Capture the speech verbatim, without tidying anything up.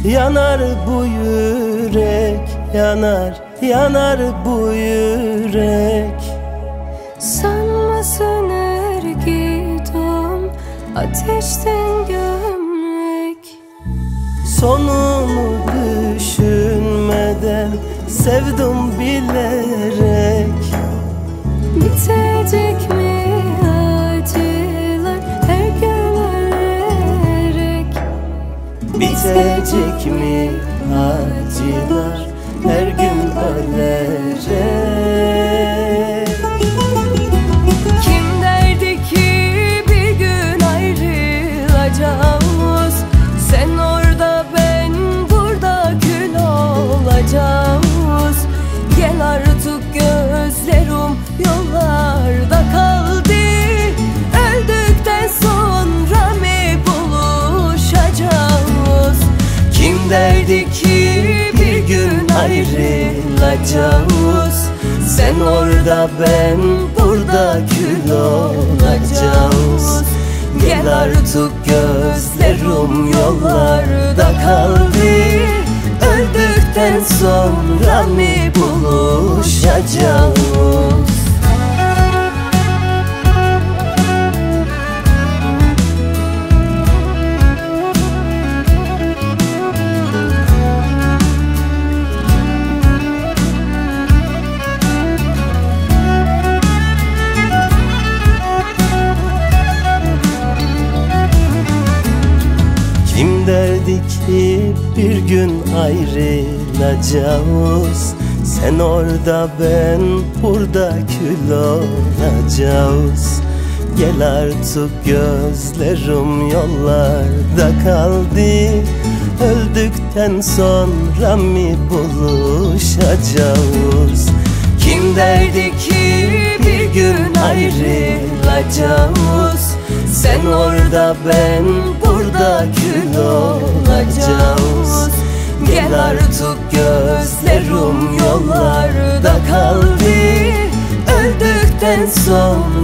Yanar bu yürek, yanar, yanar bu yürek. Sanmasın ergidom ateşten gömlek. Sonunu düşünmeden sevdim bilerek. Bitecek mi acılar her gün ölerek? Bitecek mi acılar her gün ölerek? Kim derdi ki bir gün ayrılacağız? Sen orada ben burada kül olacağız. Gel artık gözlerim yollarda kaldı. Öldükten sonra mı buluşacağız? Kim derdi ki bir gün ayrılacağız? Sen orada ben burada kül olacağız. Gel artık gözlerim yollarda kaldı. Öldükten sonra mı buluşacağız? Kim derdi ki bir gün ayrılacağız? Sen orada ben burada kül olacağız. Gel artık gözlerim yollarda kaldı. Öldükten sonra mı buluşacağız? Kim derdi ki bir gün ayrılacağız? Sen orada ben burada kül olacağız. Gel artık gözlerim yollarda kaldı. Öldükten sonra